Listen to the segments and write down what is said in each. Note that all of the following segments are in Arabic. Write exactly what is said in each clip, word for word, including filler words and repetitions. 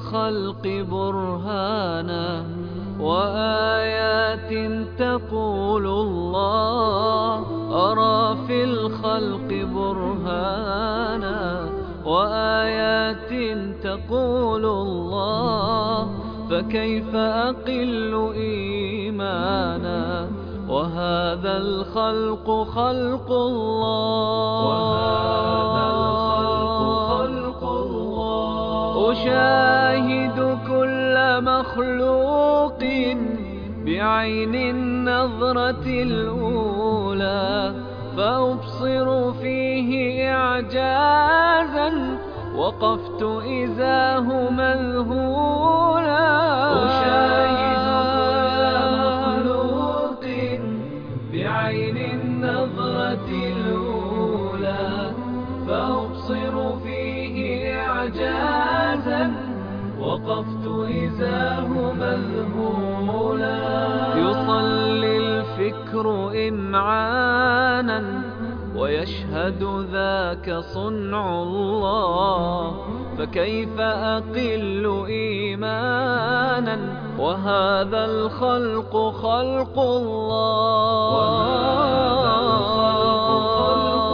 الخلق برهانا وآيات تقول الله أرى في الخلق برهانا وآيات تقول الله فكيف أقل إيمانا وهذا الخلق خلق الله وهذا الخلق خلق الله أشاهد كل مخلوق بعين النظرة الأولى فأبصر فيه إعجازا وقفت إذاه مذهولا أشاهد كل مخلوق بعين النظرة الأولى فأبصر فيه إعجازا وقفت إذاه مذهولا يصلي الفكر إمعانا ويشهد ذاك صنع الله فكيف أقل إيمانا وهذا الخلق خلق الله وهذا الخلق خلق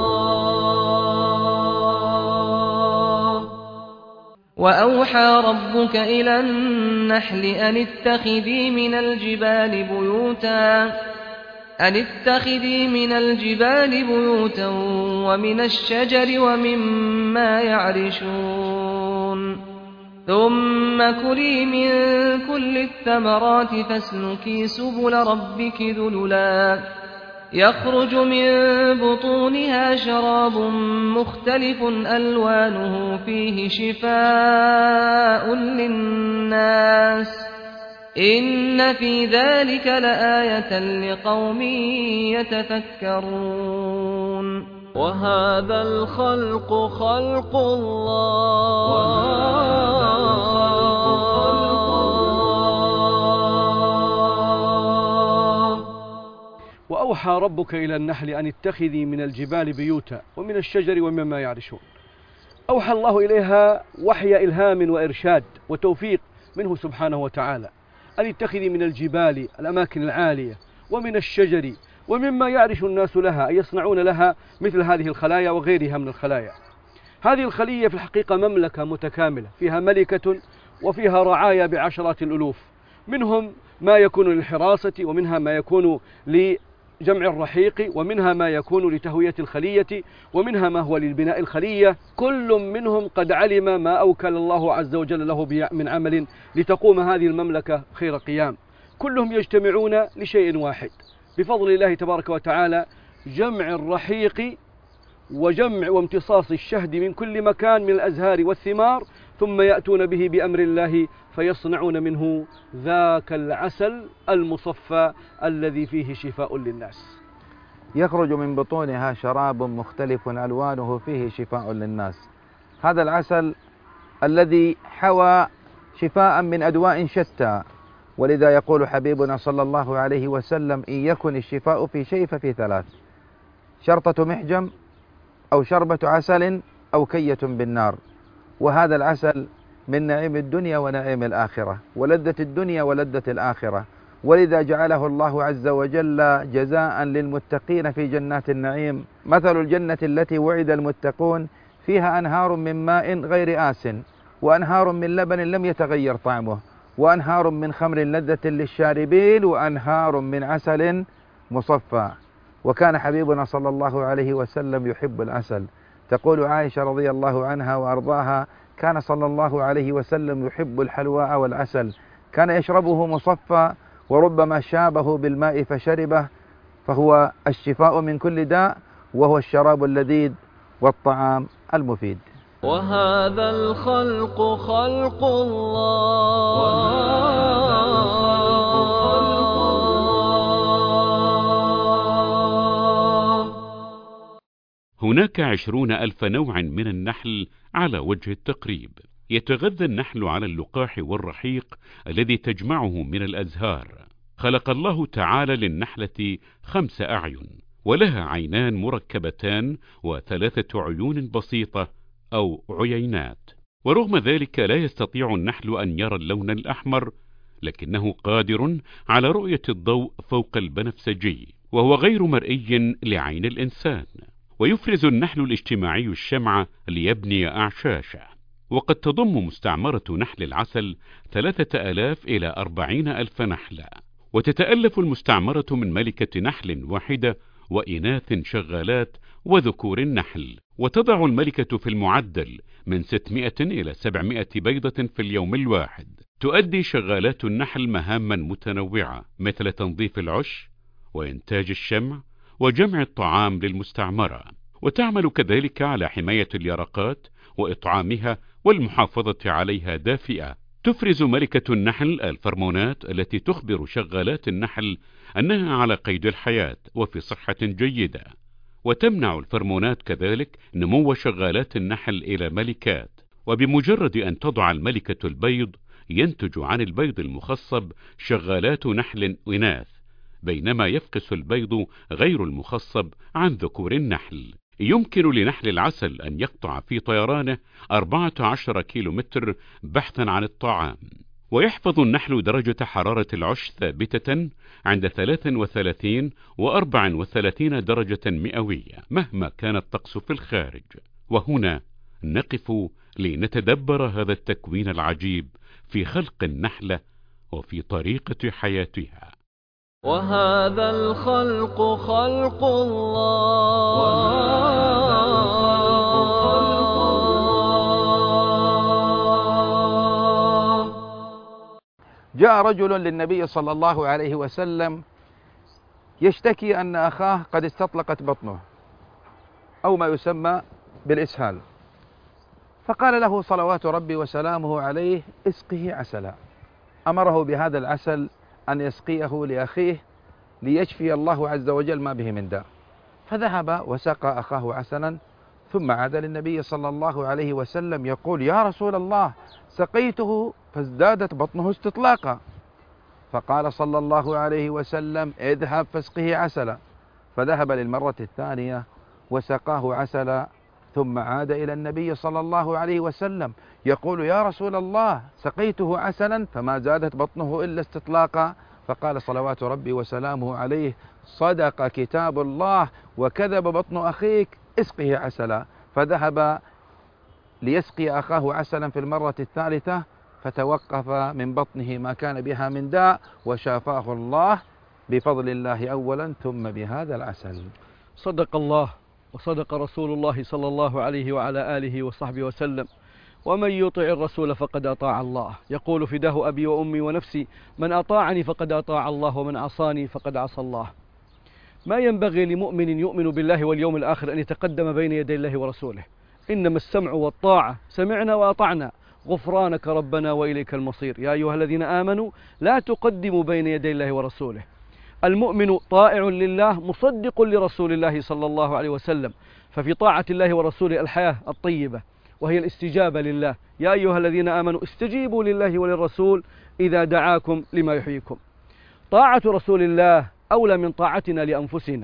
الله وأوحى ربك إلى النحل أن اتخذي من الجبال بيوتا أن اتخذي من الجبال بيوتا ومن الشجر ومما يعرشون ثم كلي من كل الثمرات فاسلكي سبل ربك ذللا يخرج من بطونها شراب مختلف ألوانه فيه شفاء للناس إن في ذلك لآية لقوم يتفكرون وهذا الخلق خلق الله وهذا الخلق خلق الله وأوحى ربك إلى النحل أن اتخذي من الجبال بيوتا ومن الشجر ومما يعرشون أوحى الله إليها وحي إلهام وإرشاد وتوفيق منه سبحانه وتعالى أن اتخذي من الجبال الأماكن العالية ومن الشجر ومما يعرش الناس لها أن يصنعون لها مثل هذه الخلايا وغيرها من الخلايا. هذه الخلية في الحقيقة مملكة متكاملة فيها ملكة وفيها رعايا بعشرات الألوف، منهم ما يكون للحراسة ومنها ما يكون لجمع الرحيق ومنها ما يكون لتهوية الخلية ومنها ما هو للبناء الخلية. كل منهم قد علم ما أوكل الله عز وجل له من عمل لتقوم هذه المملكة خير قيام. كلهم يجتمعون لشيء واحد بفضل الله تبارك وتعالى، جمع الرحيق وجمع وامتصاص الشهد من كل مكان من الأزهار والثمار، ثم يأتون به بأمر الله فيصنعون منه ذاك العسل المصفى الذي فيه شفاء للناس. يخرج من بطونها شراب مختلف ألوانه فيه شفاء للناس. هذا العسل الذي حوى شفاء من أدواء شتى، ولذا يقول حبيبنا صلى الله عليه وسلم: إن يكن الشفاء في شيء ففي ثلاث: شرطة محجم أو شربة عسل أو كية بالنار. وهذا العسل من نعيم الدنيا ونعيم الآخرة ولذة الدنيا ولذة الآخرة، ولذا جعله الله عز وجل جزاء للمتقين في جنات النعيم. مثل الجنة التي وعد المتقون فيها أنهار من ماء غير آس وأنهار من لبن لم يتغير طعمه وأنهار من خمر لذة للشاربين وأنهار من عسل مصفى. وكان حبيبنا صلى الله عليه وسلم يحب العسل. تقول عائشة رضي الله عنها وأرضاها: كان صلى الله عليه وسلم يحب الحلواء والعسل، كان يشربه مصفى وربما شابه بالماء فشربه، فهو الشفاء من كل داء وهو الشراب اللذيذ والطعام المفيد. وهذا الخلق خلق الله وهذا الخلق خلق الله. هناك عشرون ألف نوع من النحل على وجه التقريب. يتغذى النحل على اللقاح والرحيق الذي تجمعه من الأزهار. خلق الله تعالى للنحلة خمس أعين، ولها عينان مركبتان وثلاثة عيون بسيطة أو عيينات. ورغم ذلك لا يستطيع النحل أن يرى اللون الأحمر، لكنه قادر على رؤية الضوء فوق البنفسجي، وهو غير مرئي لعين الإنسان. ويفرز النحل الاجتماعي الشمع ليبني أعشاشه. وقد تضم مستعمرة نحل العسل ثلاثة آلاف إلى أربعين ألف نحلة، وتتألف المستعمرة من ملكة نحل واحدة وإناث شغالات وذكور النحل، وتضع الملكة في المعدل من ستمائة إلى سبعمائة بيضة في اليوم الواحد. تؤدي شغالات النحل مهاما متنوعة مثل تنظيف العش وإنتاج الشمع وجمع الطعام للمستعمرة، وتعمل كذلك على حماية اليرقات وإطعامها والمحافظة عليها دافئة. تفرز ملكة النحل الفرمونات التي تخبر شغالات النحل أنها على قيد الحياة وفي صحة جيدة، وتمنع الفرمونات كذلك نمو شغالات النحل إلى ملكات. وبمجرد أن تضع الملكة البيض ينتج عن البيض المخصب شغالات نحل إناث، بينما يفقس البيض غير المخصب عن ذكور النحل. يمكن لنحل العسل أن يقطع في طيرانه أربعة عشر كيلو متر بحثا عن الطعام. ويحفظ النحل درجة حرارة العش ثابتة عند ثلاث وثلاثين وأربع وثلاثين درجة مئوية مهما كان الطقس في الخارج. وهنا نقف لنتدبر هذا التكوين العجيب في خلق النحلة وفي طريقة حياتها. وهذا الخلق خلق الله. جاء رجل للنبي صلى الله عليه وسلم يشتكي أن أخاه قد استطلقت بطنه أو ما يسمى بالإسهال، فقال له صلوات ربي وسلامه عليه: اسقه عسلا. أمره بهذا العسل أن يسقيه لأخيه ليشفي الله عز وجل ما به من داء. فذهب وسقى أخاه عسلا، ثم عاد للنبي صلى الله عليه وسلم يقول: يا رسول الله، سقيته فازدادت بطنه استطلاقا. فقال صلى الله عليه وسلم: اذهب فاسقه عسلا. فذهب للمرة الثانية وسقاه عسلا، ثم عاد إلى النبي صلى الله عليه وسلم يقول: يا رسول الله، سقيته عسلا فما زادت بطنه إلا استطلاقا. فقال صلوات ربي وسلامه عليه: صدق كتاب الله وكذب بطن أخيك، اسقه عسلا. فذهب ليسقي أخاه عسلا في المرة الثالثة، فتوقف من بطنه ما كان بها من داء، وشافاه الله بفضل الله أولا ثم بهذا العسل. صدق الله وصدق رسول الله صلى الله عليه وعلى آله وصحبه وسلم. ومن يطع الرسول فقد أطاع الله. يقول: فداه أبي وأمي ونفسي، من أطاعني فقد أطاع الله، ومن عصاني فقد عصى الله. ما ينبغي لمؤمن يؤمن بالله واليوم الآخر أن يتقدم بين يدي الله ورسوله. إنما السمع والطاعة، سمعنا وأطعنا، غفرانك ربنا وإليك المصير. يا أيها الذين آمنوا لا تقدموا بين يدي الله ورسوله. المؤمن طائع لله مصدق لرسول الله صلى الله عليه وسلم، ففي طاعة الله ورسوله الحياة الطيبة، وهي الاستجابة لله. يا أيها الذين آمنوا استجيبوا لله وللرسول إذا دعاكم لما يحييكم. طاعة رسول الله أولى من طاعتنا لأنفسنا.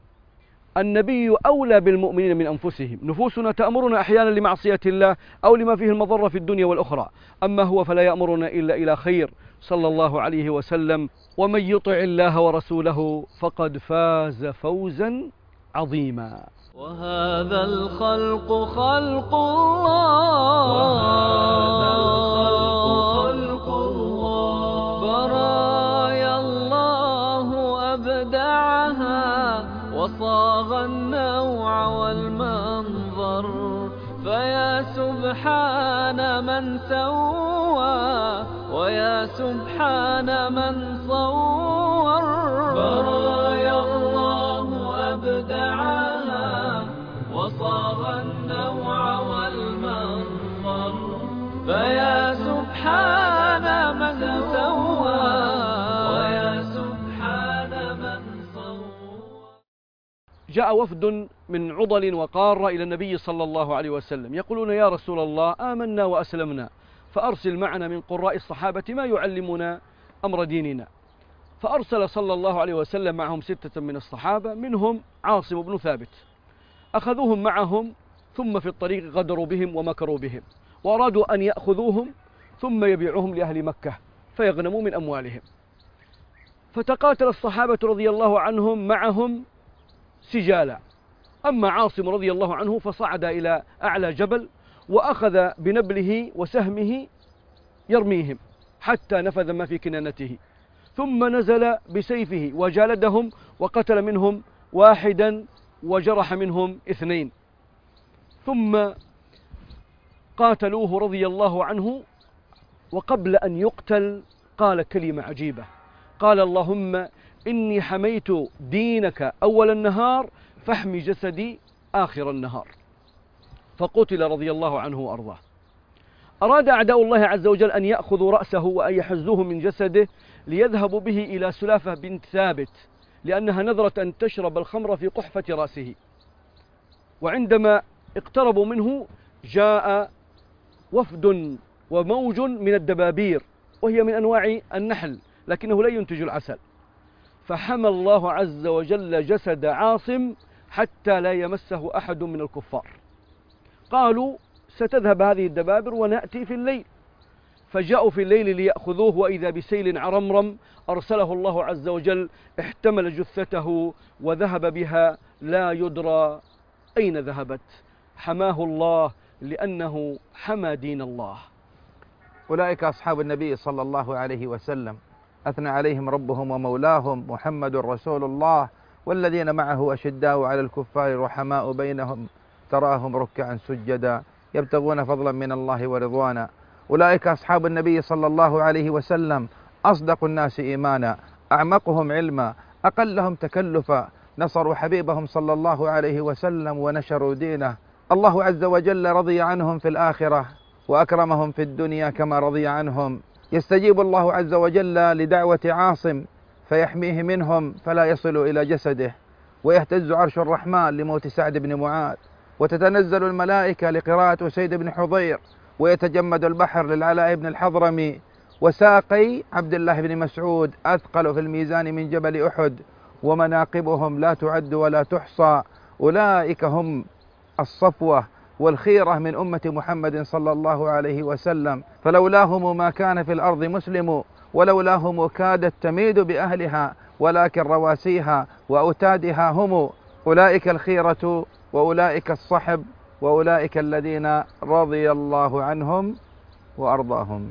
النبي أولى بالمؤمنين من أنفسهم. نفوسنا تأمرنا أحيانا لمعصية الله أو لما فيه المضرة في الدنيا والأخرى، أما هو فلا يأمرنا إلا إلى خير صلى الله عليه وسلم. ومن يطع الله ورسوله فقد فاز فوزا عظيما. وهذا الخلق خلق الله. وهذا الخلق خلق الله. برايا الله أبدعها وصاغ النوع والمنظر، فيا سبحان من سوى ويا سبحان من صور. برايا الله أبدعها وصاغ النوع والمنظر، فيا سبحان من سوى ويا سبحان من صور. جاء وفد من عضل وقارة إلى النبي صلى الله عليه وسلم يقولون: يا رسول الله، آمنا وأسلمنا، فأرسل معنا من قراء الصحابة ما يعلمنا أمر ديننا. فأرسل صلى الله عليه وسلم معهم ستة من الصحابة، منهم عاصم بن ثابت. أخذوهم معهم، ثم في الطريق غدروا بهم ومكروا بهم وأرادوا أن يأخذوهم ثم يبيعوهم لأهل مكة فيغنموا من أموالهم. فتقاتل الصحابة رضي الله عنهم معهم سجالا. أما عاصم رضي الله عنه فصعد إلى أعلى جبل وأخذ بنبله وسهمه يرميهم حتى نفذ ما في كنانته، ثم نزل بسيفه وجالدهم وقتل منهم واحدا وجرح منهم اثنين. ثم قاتلوه رضي الله عنه، وقبل أن يقتل قال كلمة عجيبة، قال: اللهم إني حميت دينك أول النهار فاحمي جسدي آخر النهار. فقتل رضي الله عنه وأرضاه. أراد أعداء الله عز وجل أن يأخذوا رأسه وأن يحزوه من جسده ليذهبوا به إلى سلافة بنت ثابت، لأنها نذرت أن تشرب الخمر في قحفة رأسه. وعندما اقتربوا منه جاء وفد وموج من الدبابير، وهي من أنواع النحل لكنه لا ينتج العسل، فحمى الله عز وجل جسد عاصم حتى لا يمسه أحد من الكفار. قالوا: ستذهب هذه الدبابر ونأتي في الليل. فجاءوا في الليل ليأخذوه، وإذا بسيل عرمرم أرسله الله عز وجل احتمل جثته وذهب بها لا يدرى أين ذهبت. حماه الله لأنه حمى دين الله. أولئك أصحاب النبي صلى الله عليه وسلم أثنى عليهم ربهم ومولاهم محمد رسول الله، والذين معه أشداء على الكفار رحماء بينهم تراهم ركعا سجدا يبتغون فضلا من الله ورضوانا. أولئك أصحاب النبي صلى الله عليه وسلم أصدق الناس إيمانا، أعمقهم علما، أقلهم تكلفا، نصروا حبيبهم صلى الله عليه وسلم ونشروا دينه. الله عز وجل رضي عنهم في الآخرة وأكرمهم في الدنيا كما رضي عنهم. يستجيب الله عز وجل لدعوة عاصم فيحميه منهم فلا يصل إلى جسده، ويهتز عرش الرحمن لموت سعد بن معاذ، وتتنزل الملائكة لقراءة أسيد بن حضير، ويتجمد البحر للعلاء بن الحضرمي، وساقي عبد الله بن مسعود أثقل في الميزان من جبل أحد، ومناقبهم لا تعد ولا تحصى. أولئك هم الصفوة والخيرة من أمة محمد صلى الله عليه وسلم، فلولاهم ما كان في الأرض مسلم، ولولاهم كادت تميد بأهلها، ولكن رواسيها وأوتادها هم. أولئك الخيرة وأولئك الصحب وأولئك الذين رضي الله عنهم وأرضاهم.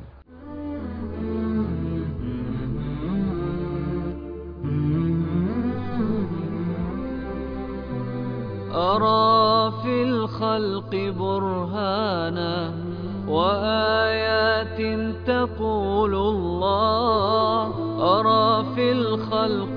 أرى في الخلق برهانا وآيات تقول الله، أرى في الخلق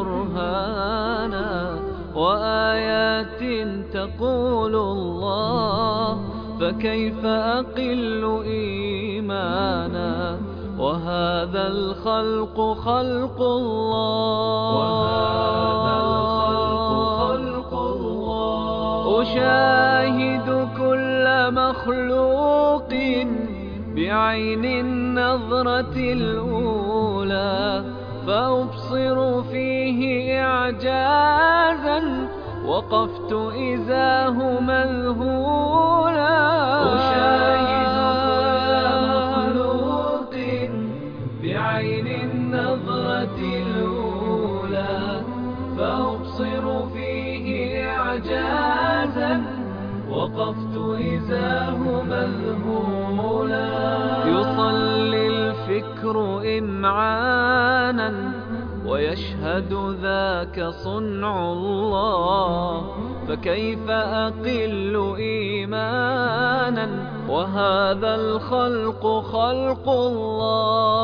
برهانا وآيات تقول الله، فكيف أقل إيمانا وهذا الخلق خلق الله، وهذا الخلق خلق الله. أشاهد كل مخلوق بعين النظرة الأولى، فأبصر فيه إعجازا وقفت إزاه مذهولا. أشاهد كل مخلوق بعين النظرة الأولى، فأبصر فيه إعجازا وقفت إزاه مذهولا. يصلي الفكر إمعانا ويشهد ذاك صنع الله، فكيف أقل إيمانا وهذا الخلق خلق الله.